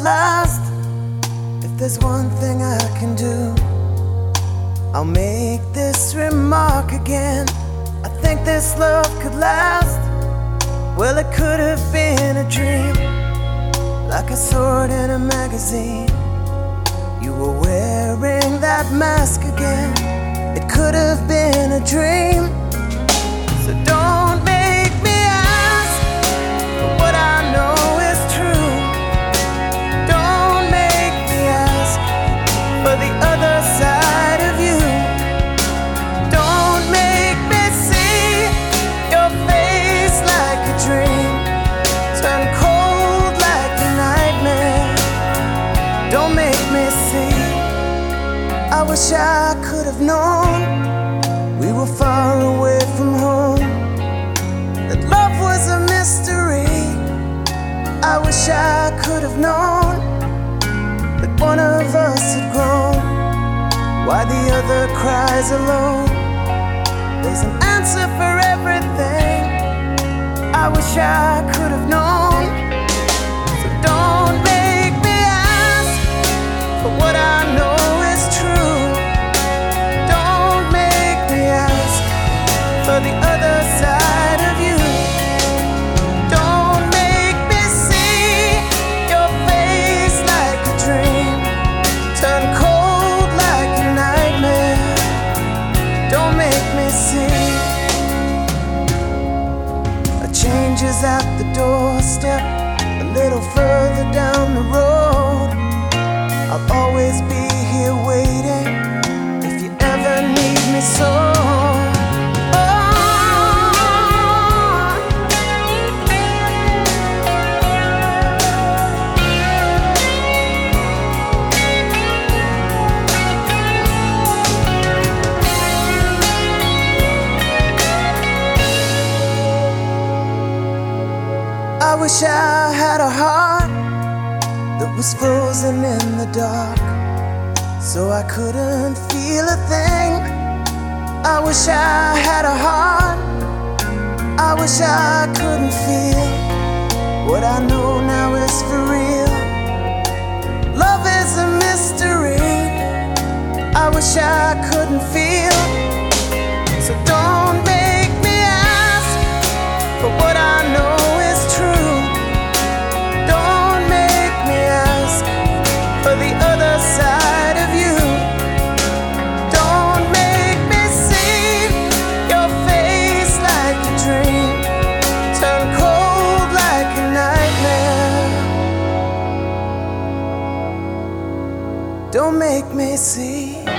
last. If there's one thing I can do, I'll make this remark again. I think this love could last. Well, it could have been a dream, like I saw it in a magazine. You were wearing that mask again. It could have been a dream. So don't make me ask for what I know is true. Don't make me ask for the other side of you. Don't make me see your face like a dream, turn cold like a nightmare. Don't make me see. I wish I could have known we were far away from home, that love was a mystery. I wish I could have known that one of us had grown, why the other cries alone. There's an answer for everything. I wish I could have known. So don't make me ask for what I know is true. Don't make me ask for the other side of you. Don't make me see your face like a dream, turn cold like a nightmare. Don't make me see. A change is at the doorstep, a little further down the road. I'll always be here waiting if you ever need me so. I wish I had a heart that was frozen in the dark, so I couldn't feel a thing. I wish I had a heart. I wish I couldn't feel what I know now is for real. Love is a mystery. I wish I couldn't feel. So don't make me ask for what I know is true. Don't make me ask for the other side of you. Don't make me see your face like a dream, turn cold like a nightmare. Don't make me see.